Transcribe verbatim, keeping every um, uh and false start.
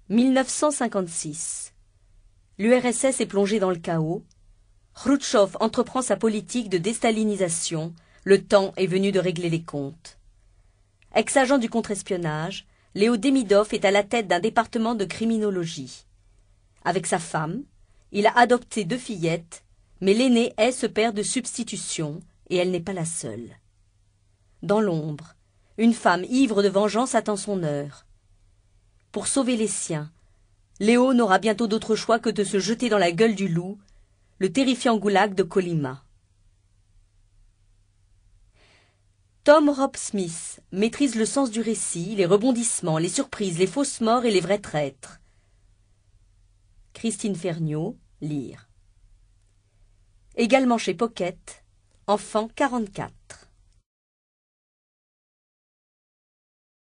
mille neuf cent cinquante-six. L'U R S S est plongé dans le chaos. Khrouchtchev entreprend sa politique de déstalinisation. Le temps est venu de régler les comptes. Ex-agent du contre-espionnage, Léo Demidov est à la tête d'un département de criminologie. Avec sa femme, il a adopté deux fillettes, mais l'aînée est ce père de substitution, et elle n'est pas la seule. Dans l'ombre, une femme ivre de vengeance attend son heure. Pour sauver les siens, Léo n'aura bientôt d'autre choix que de se jeter dans la gueule du loup, le terrifiant goulag de Kolyma. Tom Robb-Smith maîtrise le sens du récit, les rebondissements, les surprises, les fausses morts et les vrais traîtres. Christine Ferniaud, lire. Également chez Pocket, Enfant quarante-quatre.